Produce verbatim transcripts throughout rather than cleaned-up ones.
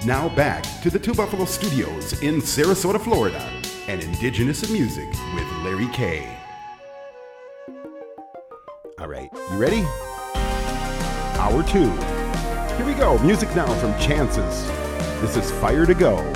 Now back to the Two Buffalo Studios in Sarasota, Florida, and Indigenous Music with Larry K. All right, you ready? Hour two. Here we go. Music now from Chances. This is Fire to Go.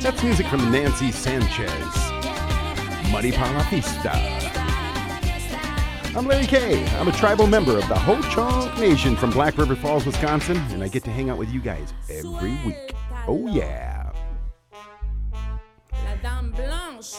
That's music from Nancy Sanchez. Muddy Palafista. I'm Larry K. I'm a tribal member of the Ho-Chunk Nation from Black River Falls, Wisconsin, and I get to hang out with you guys every week. Oh, yeah. La Dame Blanche.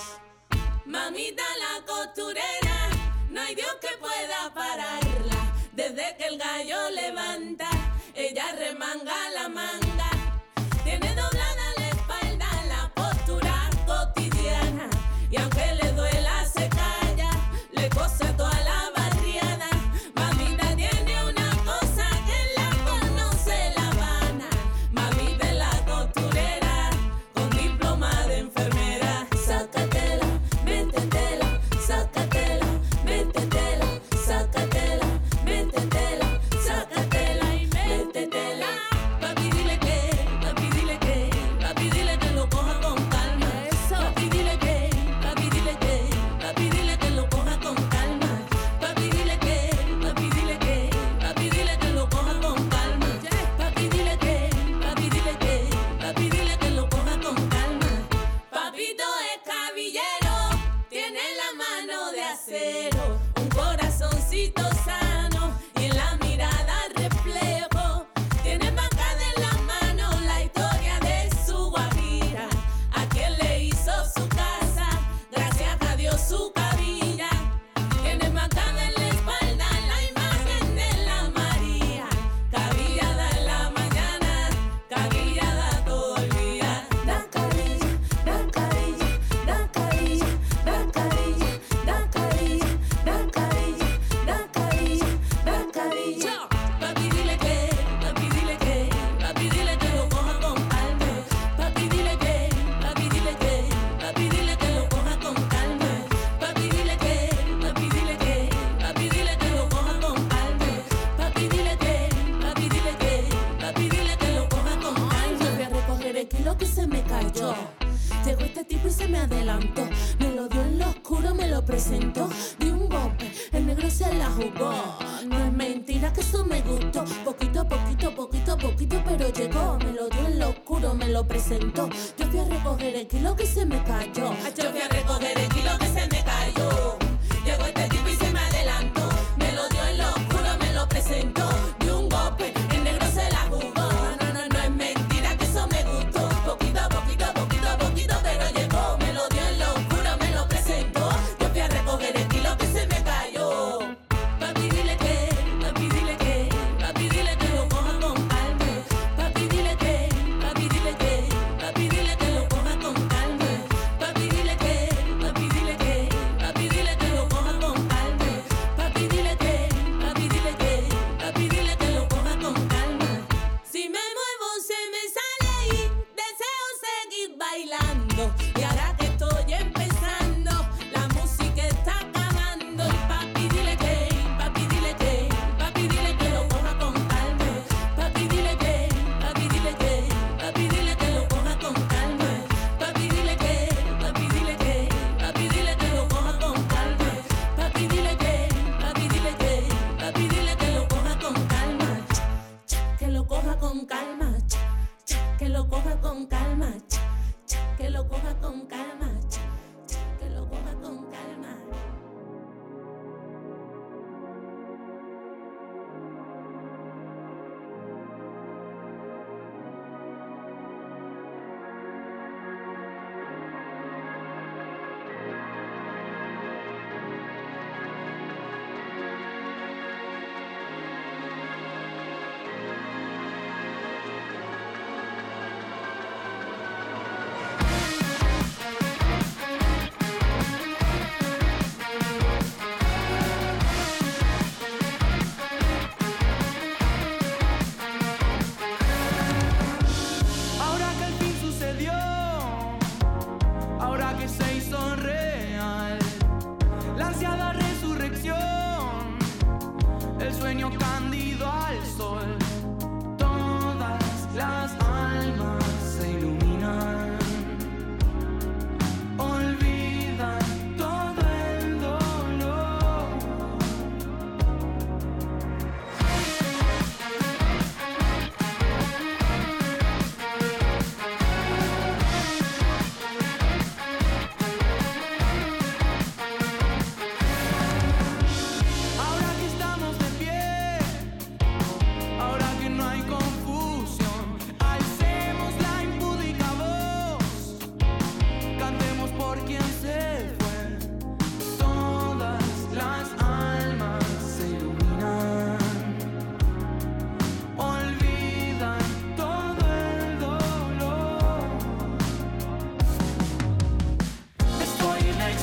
Mamita la costurera, no hay Dios que pueda pararla. Desde que el gallo levanta, ella remanga la manga. Tiene doblada la espalda, la postura cotidiana. Y aunque le duela, se calla, le cose toda la barriada. Mamita tiene una cosa que la conoce La Habana. Mamita es la costurera, con diploma de enfermera. Sácatela, métetela, sácatela, métetela, sácatela, métetela, sácatela y métetela. Papi dile que, papi dile que, papi dile que lo coja con calma. Papi dile que, papi dile que, papi dile que lo coja con calma. Papi dile que, papi dile que, papi dile que lo coja con calma. Papi dile que, papi dile que, papi dile que lo coja con calma. Papito es caballero, tiene la mano de acero, un corazoncito sano y en la mirada reflejo. Tiene marcada en la mano la historia de su guajira, a quien le hizo su casa, gracias a Dios su cabilla. Tiene marcada en la espalda la imagen de la María, cabillada en la mañana, cabillada todo el día. Da carilla, da carilla, da carilla, da carilla, da carilla, da carilla, da carilla, da carilla. Papi dile que, papi dile que, papi dile que lo coja con calma. Papi dile que, papi dile que, papi dile que lo coja con calma. Papi dile que, papi dile que, papi dile que lo coja con calma. Papi dile que, papi dile que, papi dile que lo coja con calma. Yo voy a recoger el kilo que se me cayó. Llegó este tipo y se me adelantó. Me lo dio en lo oscuro, me lo presentó. Di un golpe, el negro se la jugó. No es mentira que eso me gustó. Poquito, poquito, poquito, poquito, pero llegó. Me lo dio en lo oscuro, me lo presentó. Yo fui a recoger el kilo que se me cayó. Yo fui a recoger el kilo que se me cayó. Llegó este tipo y se me adelantó. Me lo dio en lo oscuro, me lo presentó. Di un golpe, el negro se la jugó. No, no, no es mentira que eso me gustó. Poquito, poquito, poquito, poquito, pero llegó. Me lo dio en lo oscuro, me lo presentó. Yo fui a recoger el kilo que se me cayó. Papi dile que, papi dile que, papi dile que lo coja con calma. Papi dile que, papi dile que, papi dile que lo coja con calma. Papi dile que,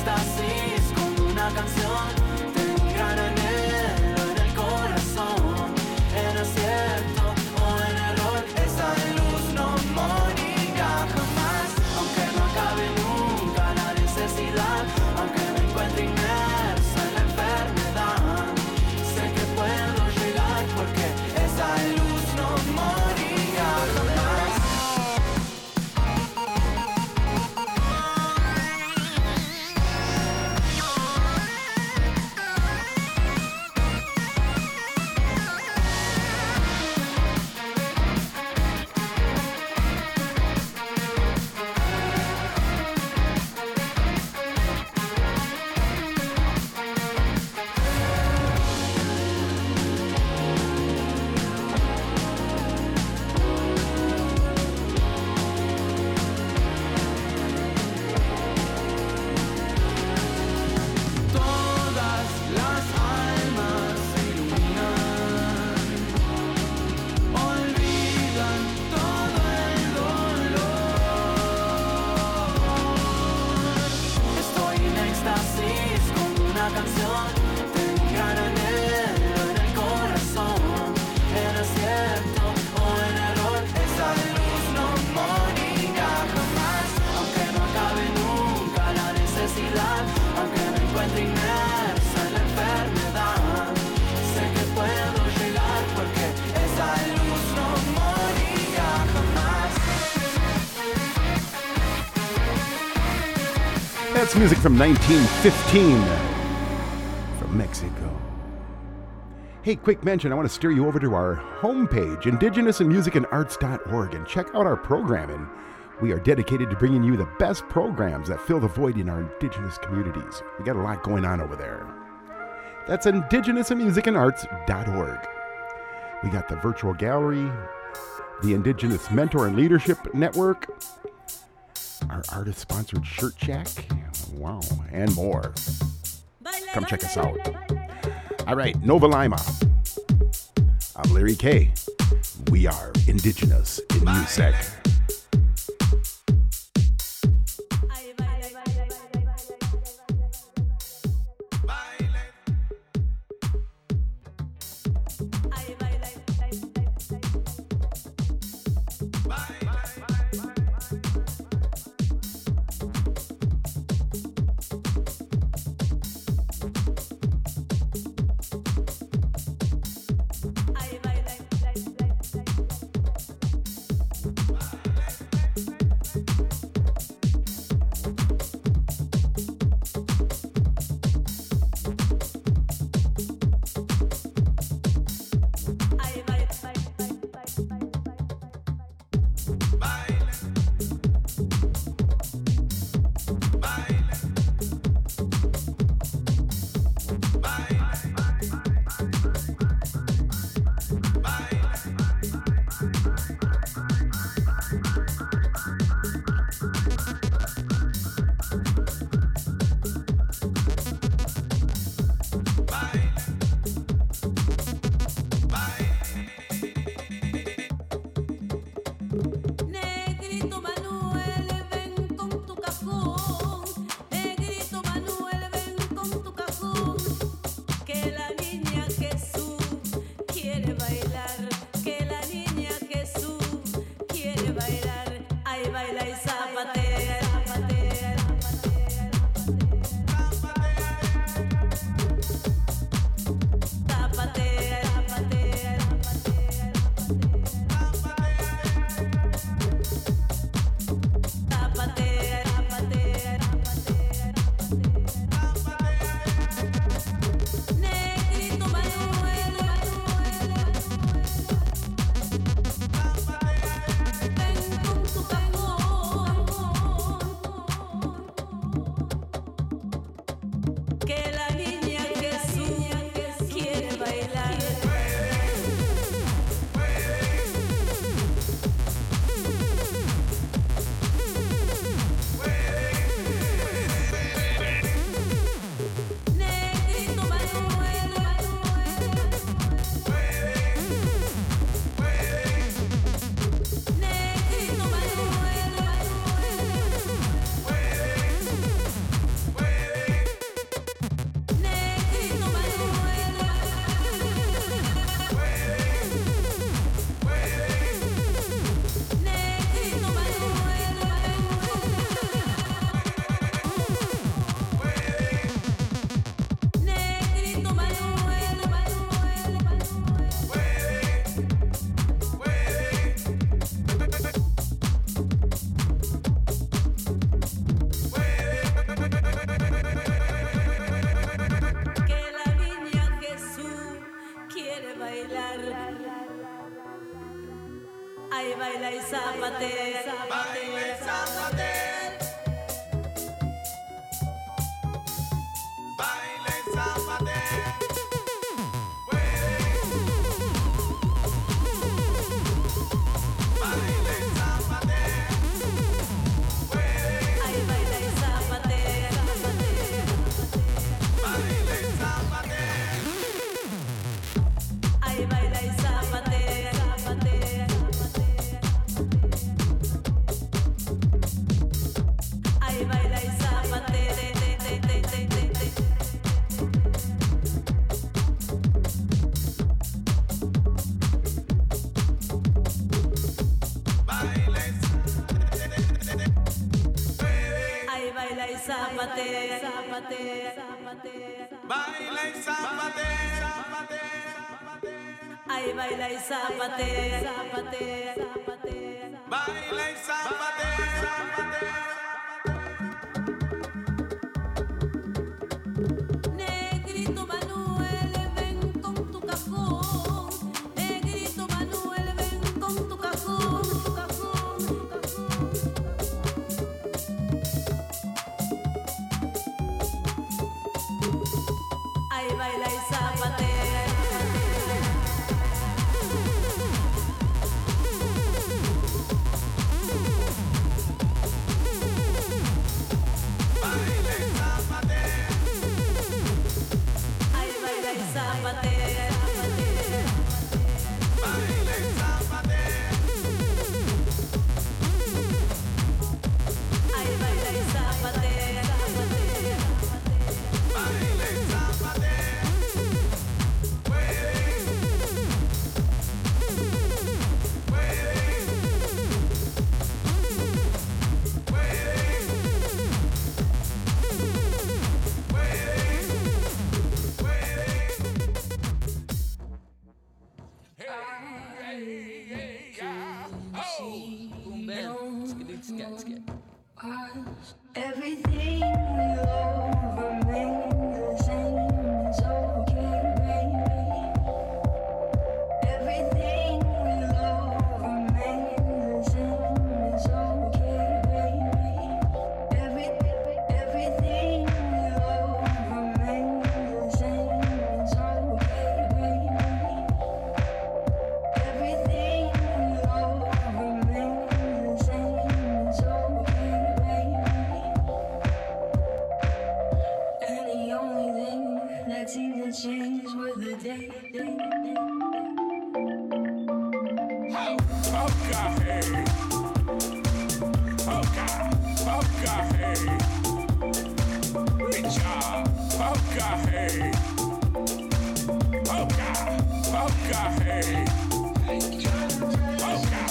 éxtasis con una canción. Tengo un gran anhelo en el corazón. En acierto o en error, esa luz no morirá jamás. Aunque no acabe nunca la necesidad, aunque me encuentre inmersa en la enfermedad, sé que puedo llegar porque esa luz no morirá jamás. That's music from nineteen fifteen from Mexico. Hey, quick mention, I want to steer you over to our homepage, indigenous in music and arts dot org, and check out our programming. We are dedicated to bringing you the best programs that fill the void in our indigenous communities. We got a lot going on over there. That's indigenous in music and arts dot org. We got the virtual gallery, the Indigenous Mentor and Leadership Network, our artist-sponsored shirt shack, wow, and more. Come check us out. All right, Nova Lima. I'm Larry K. We are indigenous in music. Bye. Ay, baila y zapatea, baila y zapatea. Zapatea, zapatea, zapatea, baila y zapatea, zapatea. Ay, baila y zapatea, zapatea, zapatea, baila y zapatea, zapatea. Negrito Manuel, ven con tu cajón. Negrito Manuel, ven con tu cajón, tu cajón, tu cajón. Ay, baila y zapatea. Baila y zapatea. Ay, baila y zapatea. Baila y zapatea. Ay, baila y zapatea. Baila y zapatea. Everything will remain the same. It's okay, baby. Everything will remain the same. It's okay, baby. Every everything will remain the same. It's okay, baby. Everything will remain the same. It's okay, baby. And the only thing that seemed to change was the day. Hoka, hey. Hoka, hoka, hey. Richa, hoka, hey. Hoka, hoka, hey. Hoka.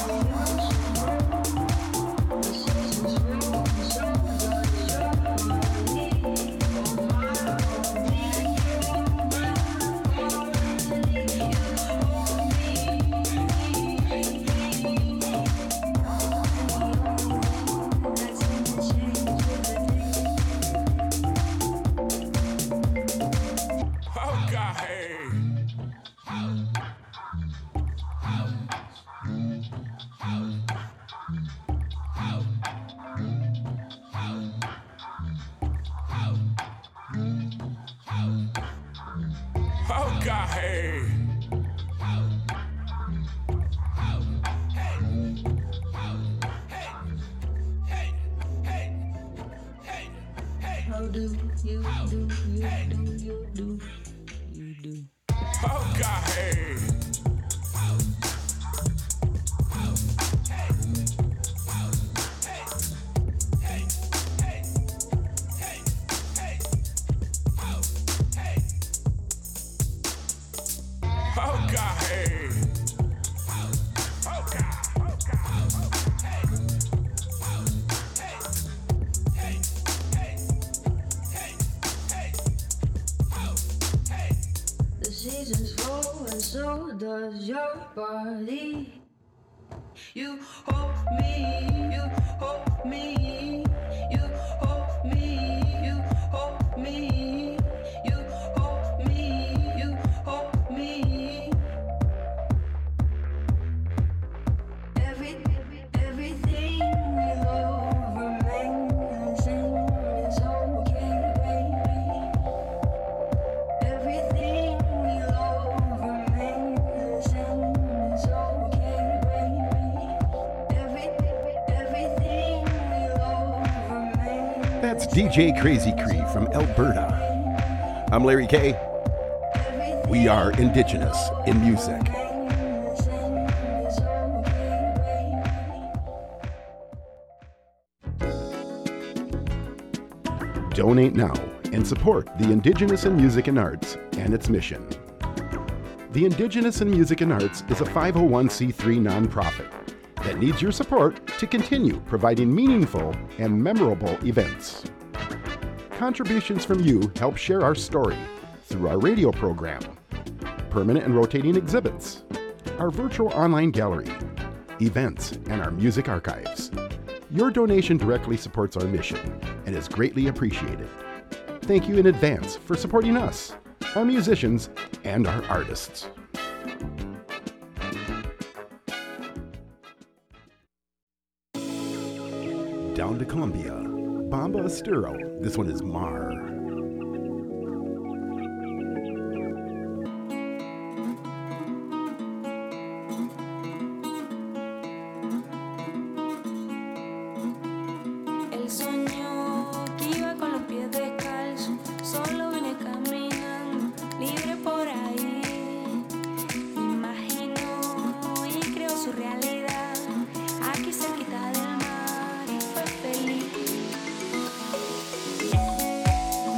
How do you do, you do, you do, you do. Hoka, hey. So does your body. You hold me, you hold me, you hold me, you hold me, you hold me, you hold me. Every D J Crazy Cree from Alberta. I'm Larry K. We are Indigenous in Music. Donate now and support the Indigenous in Music and Arts and its mission. The Indigenous in Music and Arts is a five oh one c three nonprofit that needs your support to continue providing meaningful and memorable events. Contributions from you help share our story through our radio program, permanent and rotating exhibits, our virtual online gallery, events, and our music archives. Your donation directly supports our mission and is greatly appreciated. Thank you in advance for supporting us, our musicians, and our artists. Down to Columbia, Bamba Estero. This one is Mar. Él soñó que iba con los pies descalzos, solo vine caminando, libre por ahí. Imaginó y creó su realidad, aquí cerquita del mar, y fue feliz.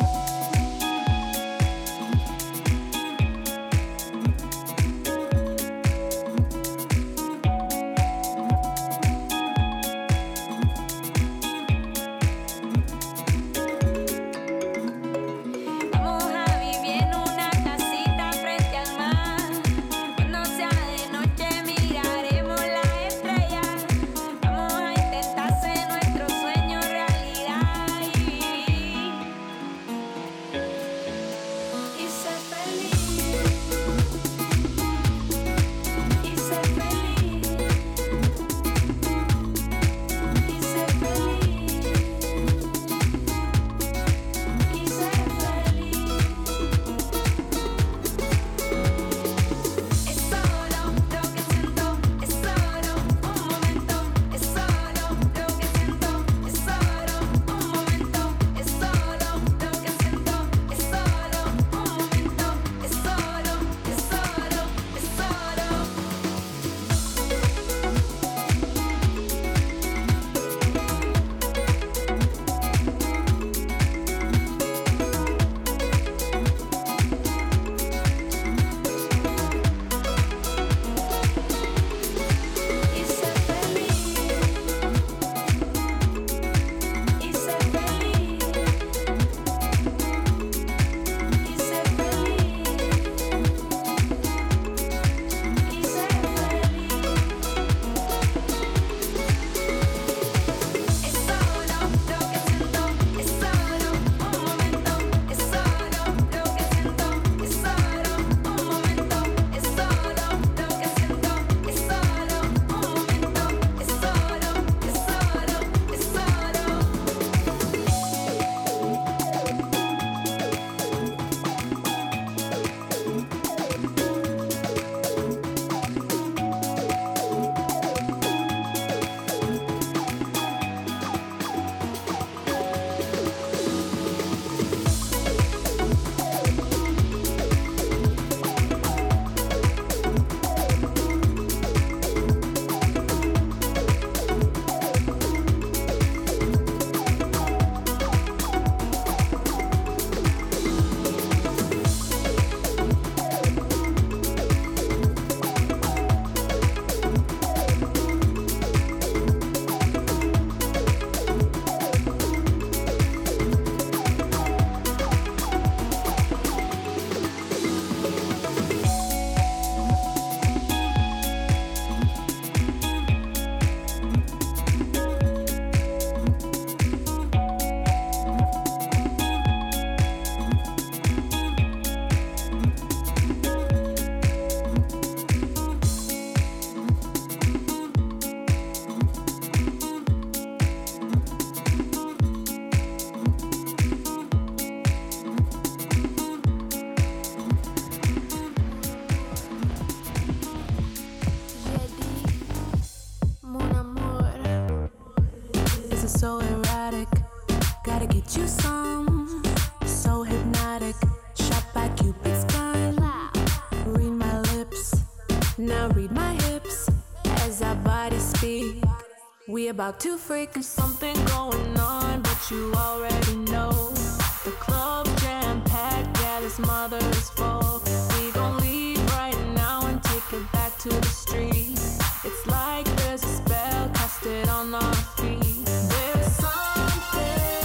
We about to freak, there's something going on, but you already know. The club jam-packed, yeah, this mother is full. We gon' leave right now and take it back to the street. It's like there's a spell casted on our feet. There's something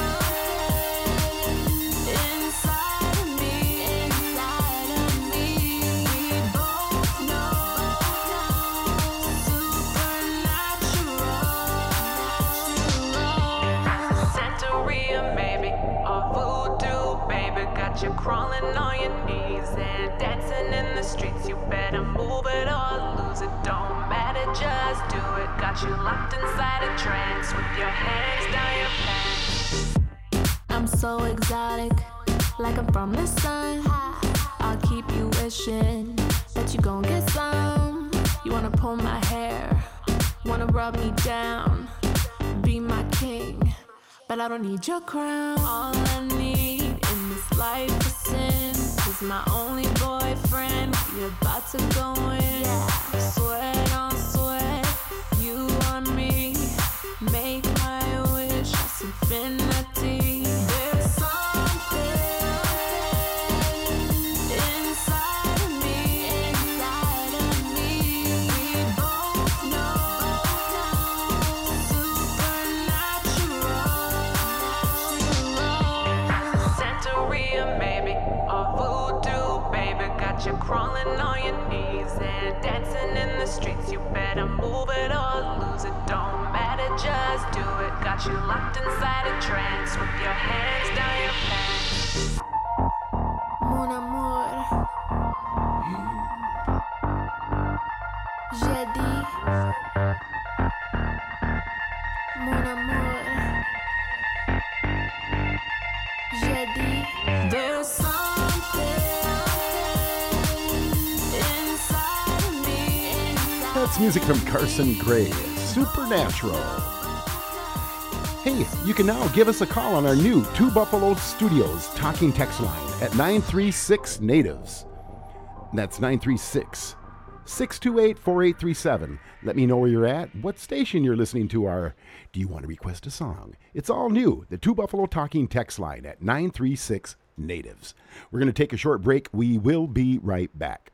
inside of me, inside of me. We both know supernatural. Santeria, maybe, or voodoo, baby, got you crawling on your knees and dancing in the streets. You better move it or lose it, don't matter, just do it. Got you locked inside a trance with your hands down your pants. I'm so exotic, like I'm from the sun. I'll keep you wishing that you gon' get some. You wanna pull my hair, wanna rub me down, be my king, but I don't need your crown. All I need in this life is sin, is my only boyfriend. You're about to go in, yeah. Sweat on sweat, you on me, make my wish as infinity. There's something inside of me, inside of me. We both know supernatural. Santeria, maybe, or voodoo, baby, got you crawling on your knees and dancing in the streets. You better move it or lose it, don't matter, just do it. Got you locked inside a trance with your hands down your pants. Mon amour, j'ai dit, mon amour, j'ai dit, there's something inside of me, inside. That's music from Carson Gray, Supernatural. Hey, you can now give us a call on our new Two Buffalo Studios talking text line at nine three six natives. That's nine three six, six two eight, four eight three seven. Let me know where you're at, what station you're listening to, or do you want to request a song? It's all new, the Two Buffalo talking text line at nine three six natives. We're going to take a short break. We will be right back.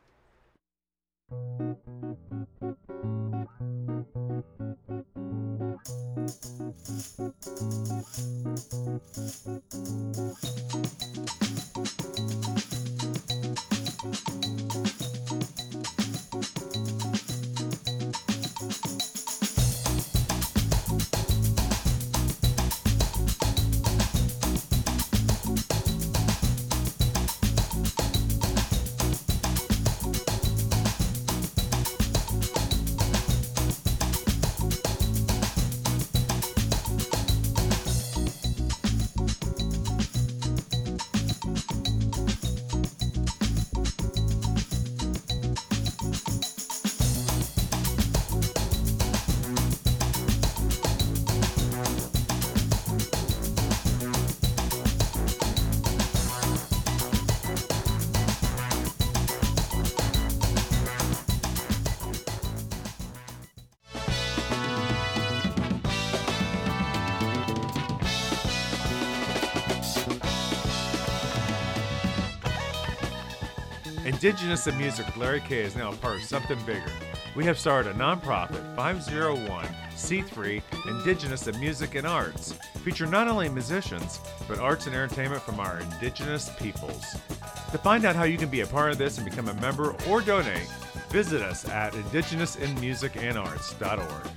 Indigenous in Music with Larry K is now a part of something bigger. We have started a nonprofit five oh one c three Indigenous in Music and Arts, feature not only musicians, but arts and entertainment from our indigenous peoples. To find out how you can be a part of this and become a member or donate, visit us at indigenous in music and arts dot org.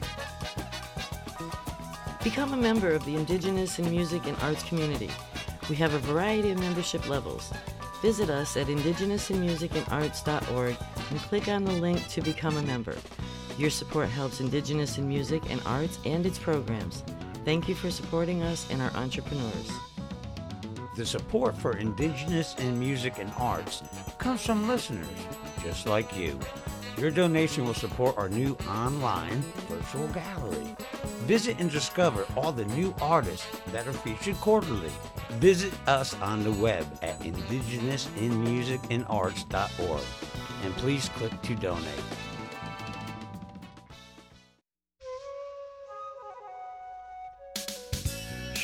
Become a member of the Indigenous in Music and Arts community. We have a variety of membership levels. Visit us at indigenous in music and arts dot org and click on the link to become a member. Your support helps Indigenous in Music and Arts and its programs. Thank you for supporting us and our entrepreneurs. The support for Indigenous in Music and Arts comes from listeners just like you. Your donation will support our new online virtual gallery. Visit and discover all the new artists that are featured quarterly. Visit us on the web at indigenous in music and arts dot org and please click to donate.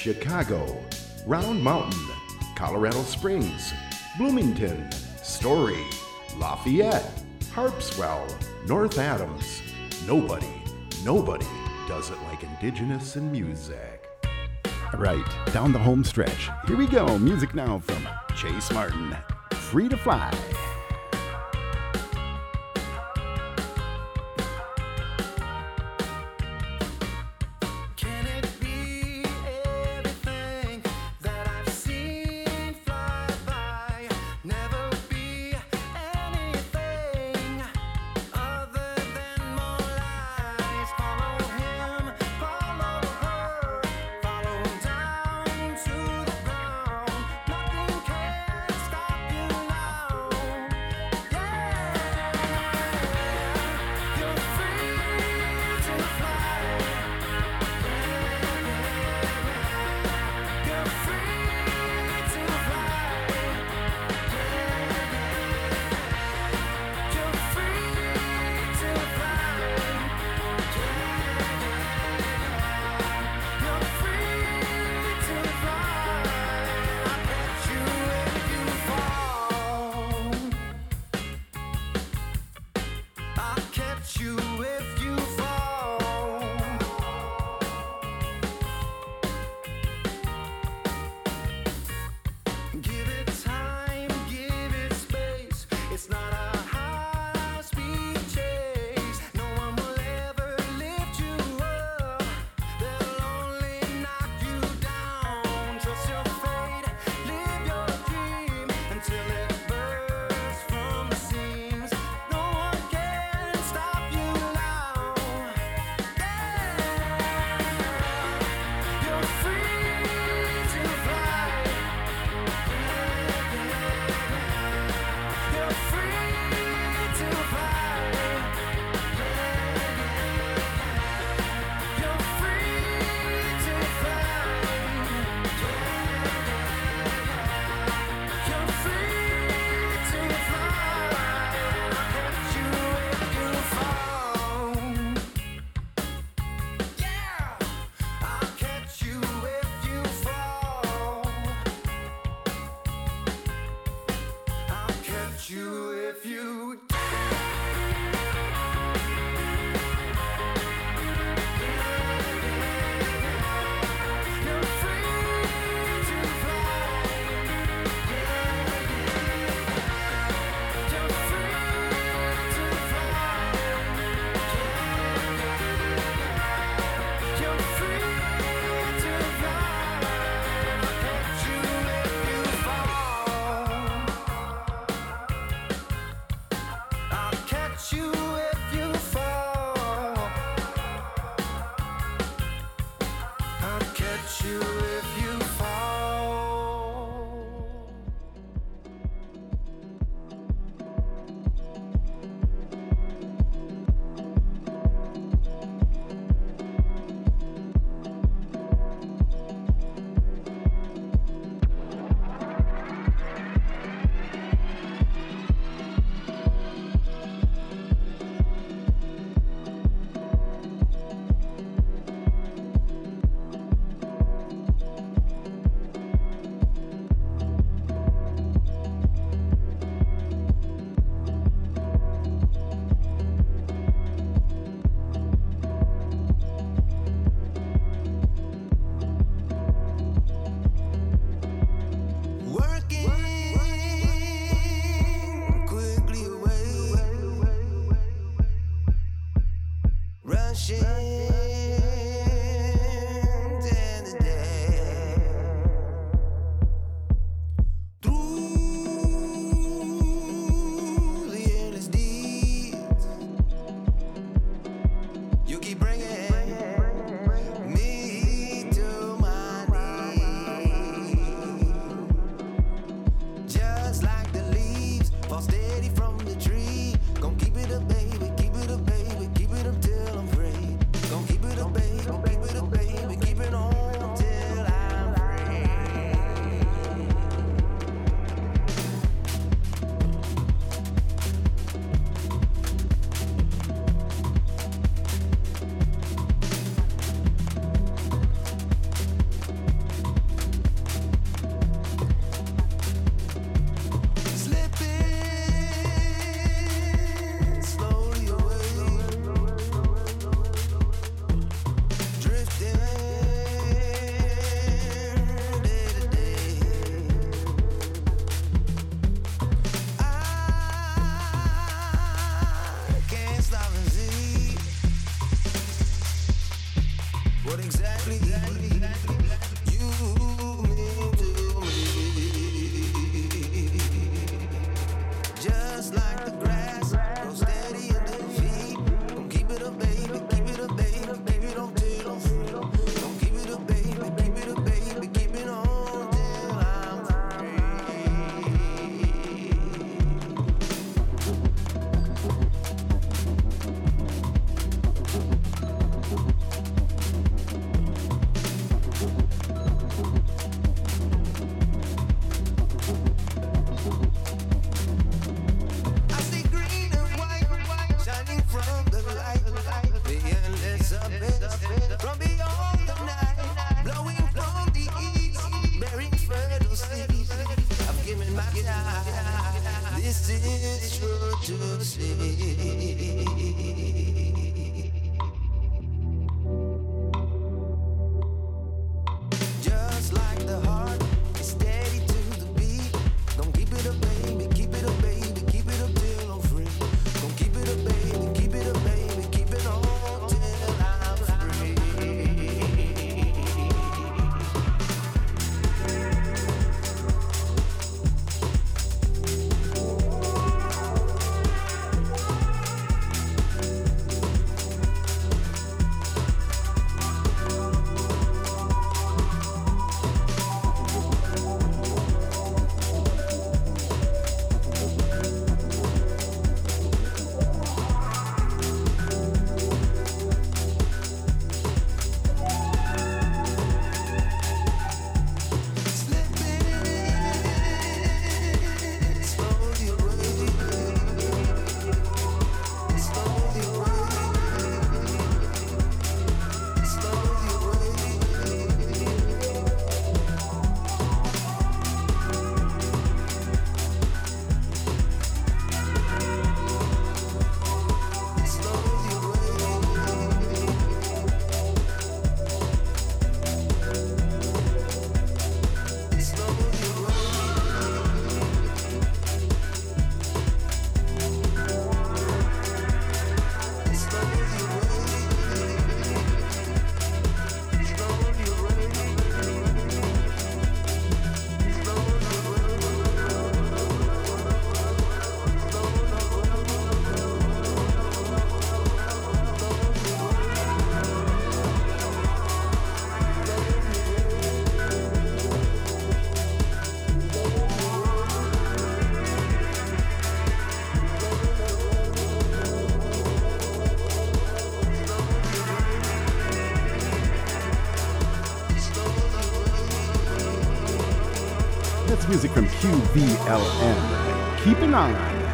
Chicago, Round Mountain, Colorado Springs, Bloomington, Story, Lafayette, Harpswell, North Adams. Nobody, nobody does it like Indigenous in music. All right, down the home stretch. Here we go. Music now from Chase Martin. Free to Fly. Can it be everything that I've seen fly by? Never be anything other than more lies. Follow him, follow her, follow down to the ground. Nothing can stop you now. Yeah, you're free to fly. You're free to fly. You're free to fly. You're free to fly. I'll catch you if you fall. I'll catch you if you fall. Give it time, give it space. It's not a high-speed chase. No one will ever lift you up. They'll only knock you down. Trust your fate, live your dream until it bursts from the seams. No one can stop you now. Yeah, you're free to fly. You're free to fly. You're free to fly. You're free to fly. I'll catch you if you fall. Yeah, I'll catch you if you fall. I'll catch you if you. You're free to fly. You're free to fly. You're free to fly. I'll catch you if you fall. I'll This is true to say. Just like the heart is steady to the beat. Don't keep it up, baby, keep it up, baby, keep it up till I'm free. Don't keep it up, baby, keep it up, baby, keep it on till I'm free. That's music from Q V L N. Keeping on.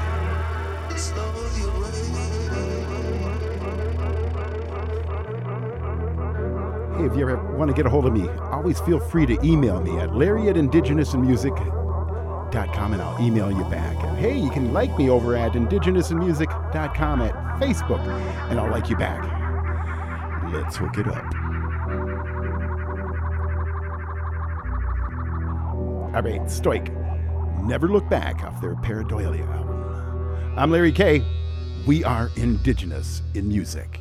Hey, if you ever want to get a hold of me, always feel free to email me at Larry at indigenous and music dot com and I'll email you back. And hey, you can like me over at indigenous and music dot com at Facebook and I'll like you back. Let's hook it up. All right, Stoic, Never Look Back off their Pareidolia album. I'm Larry K. We are indigenous in music.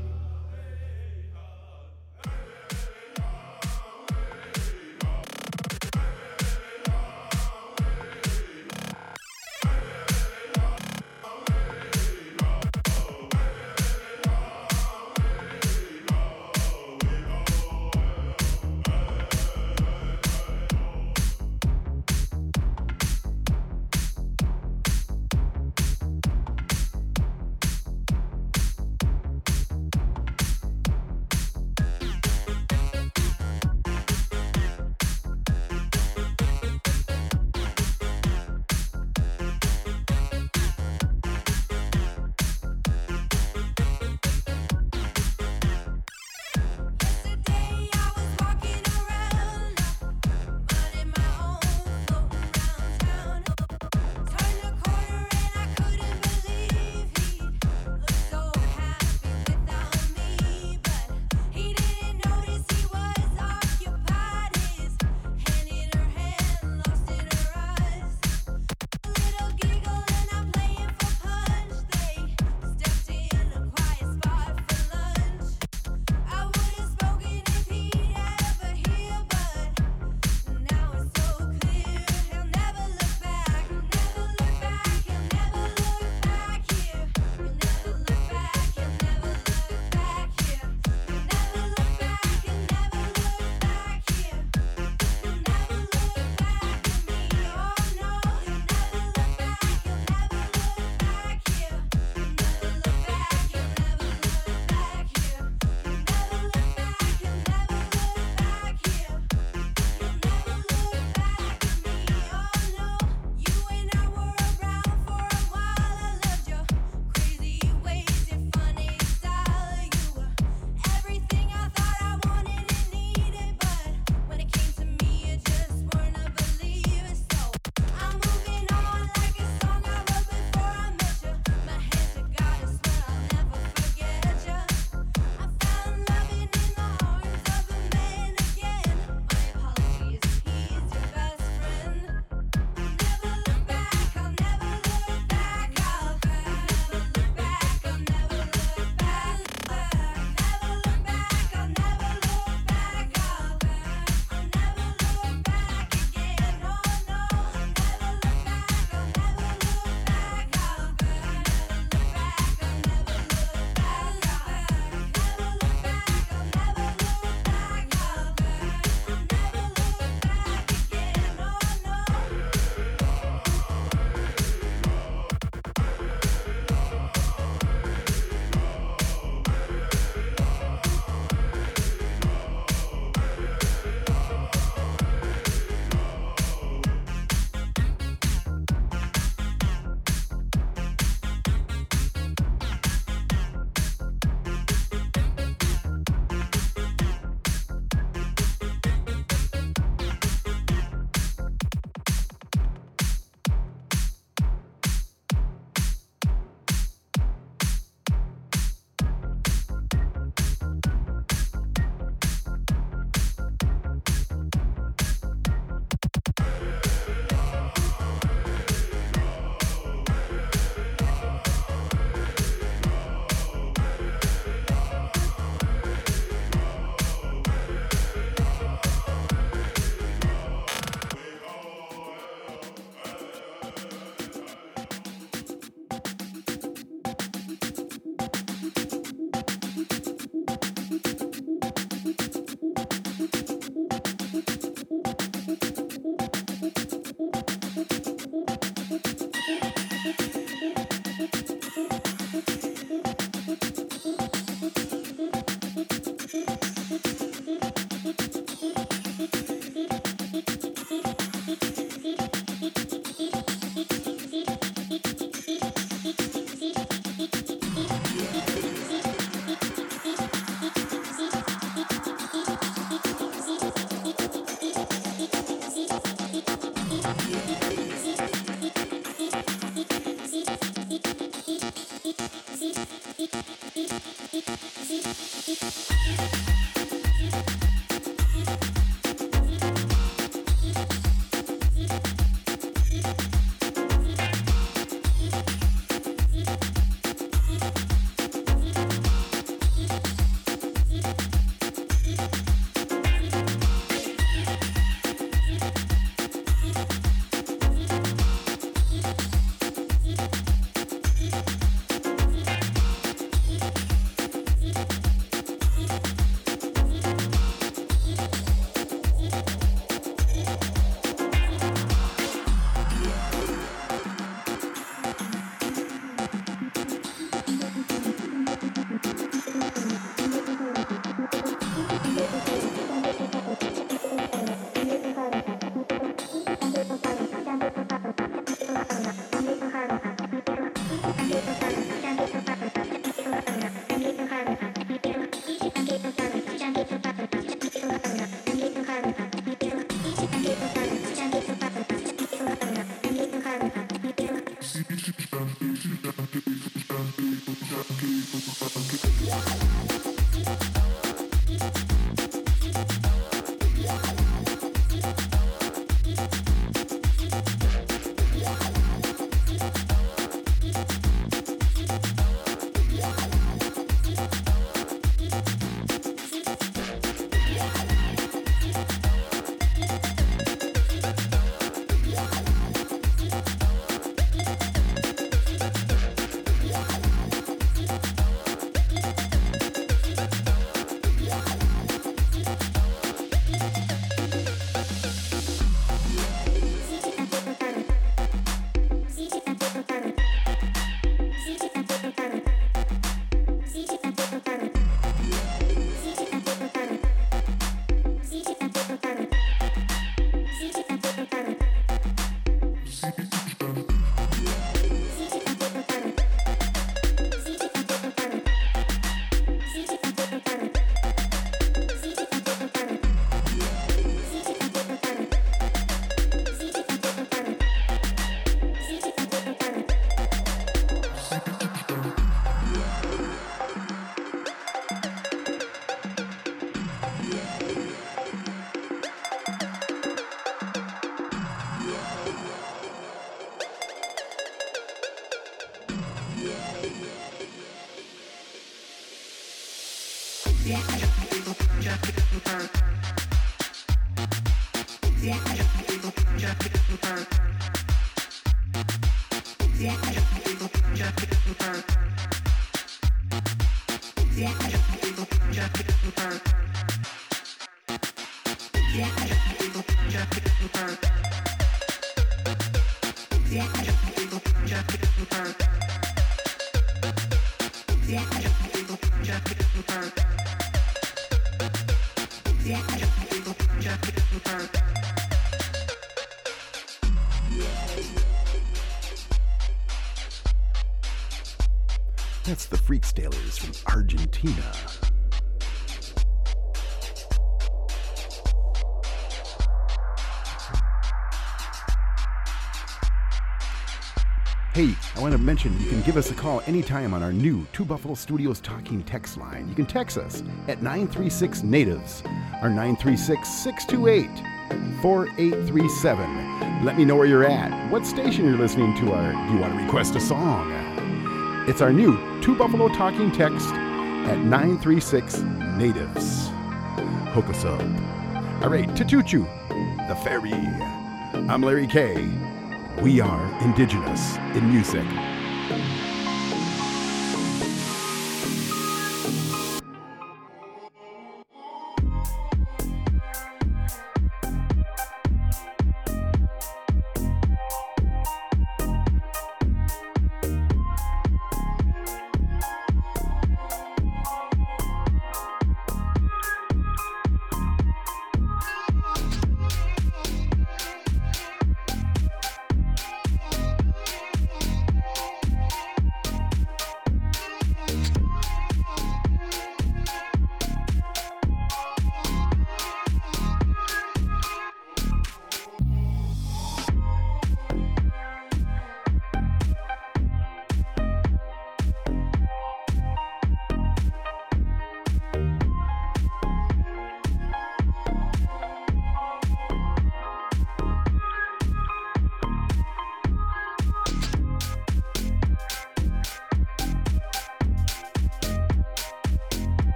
That's the Freakstailers from Argentina. Hey, I want to mention you can give us a call anytime on our new Two Buffalo Studios Talking text line. You can text us at nine three six natives or nine three six, six two eight, four eight three seven. Let me know where you're at, what station you're listening to, or do you want to request a song? It's our new Two Buffalo Talking text at nine three six natives. Hook us up. All right, Tutuchu, the Ferry. I'm Larry K. We are indigenous in music.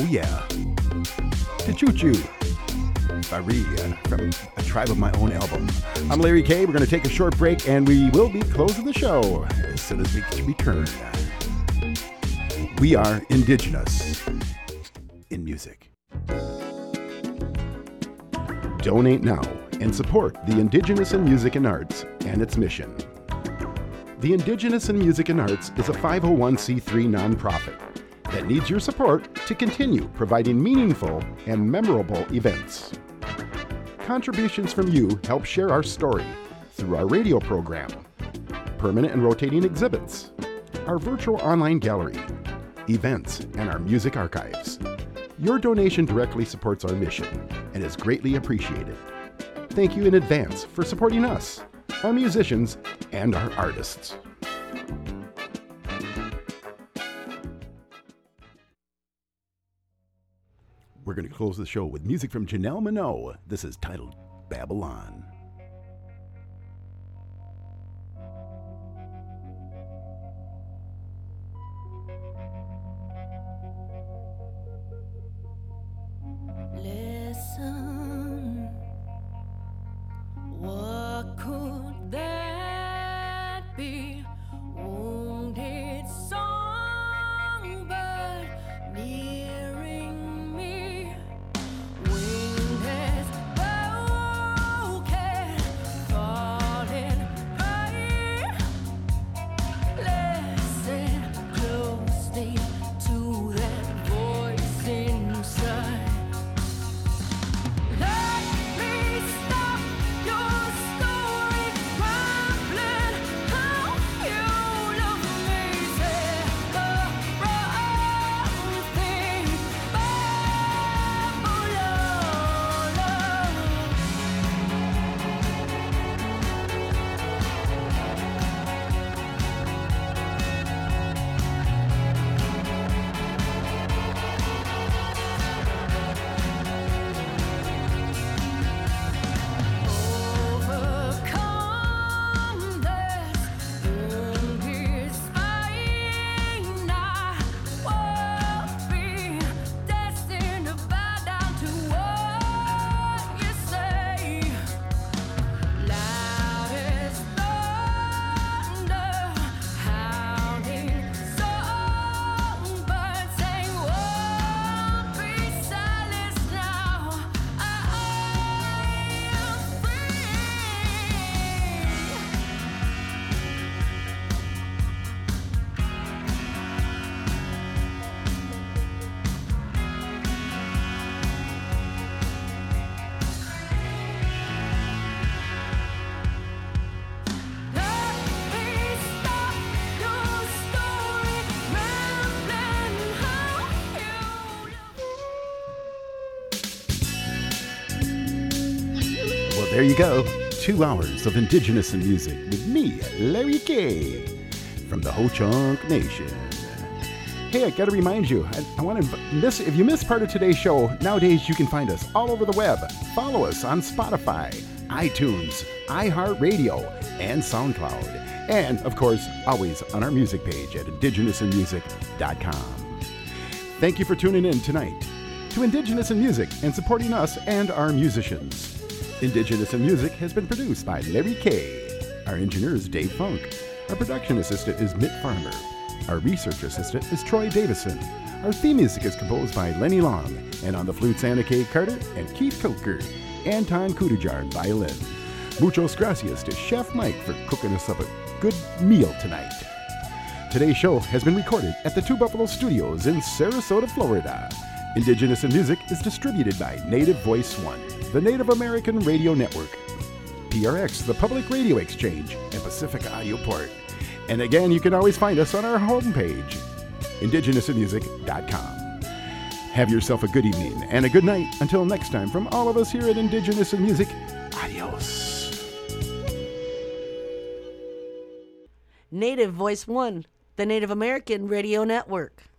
Oh yeah. To Choo Choo. Faria from A Tribe of My Own album. I'm Larry K. We're going to take a short break and we will be closing the show as soon as we return. We are indigenous in music. Donate now and support the Indigenous in Music and Arts and its mission. The Indigenous in Music and Arts is a five oh one c three nonprofit that needs your support to continue providing meaningful and memorable events. Contributions from you help share our story through our radio program, permanent and rotating exhibits, our virtual online gallery, events, and our music archives. Your donation directly supports our mission and is greatly appreciated. Thank you in advance for supporting us, our musicians, and our artists. We're going to close the show with music from Janelle Monáe. This is titled Babylon. Listen, what could that be? Wounded songbird nearing me. Wind has broken, falling pain. Listen closely to that voice inside. Let me stop your story, rambling how you love me. Say the wrong thing, overcome this wounded spine. I won't be destined to bow down to what you say. Loud as thunder, howling songbird saying, won't be silenced now. I am free. Let me stop your story, rambling how you Well, there you go. Two hours of Indigenous in music with me, Larry K. from the Ho-Chunk Nation. Hey, I gotta remind you, I, I want to miss if you missed part of today's show. Nowadays, you can find us all over the web. Follow us on Spotify, iTunes, iHeartRadio, and SoundCloud, and of course, always on our music page at indigenous in music dot com. Thank you for tuning in tonight to Indigenous in Music and supporting us and our musicians. Indigenous in Music has been produced by Larry K. Our engineer is Dave Funk. Our production assistant is Mitt Farmer. Our research assistant is Troy Davison. Our theme music is composed by Lenny Long. And on the flutes, Anna K. Carter and Keith Coker. Anton Kudajar, violin. Muchos gracias to Chef Mike for cooking us up a good meal tonight. Today's show has been recorded at the Two Buffalo Studios in Sarasota, Florida. Indigenous in Music is distributed by Native Voice One, the Native American Radio Network, P R X, the Public Radio Exchange, and Pacific Audio Port. And again, you can always find us on our homepage, indigenous in music dot com. Have yourself a good evening and a good night. Until next time, from all of us here at Indigenous in Music, adios. Native Voice One, the Native American Radio Network.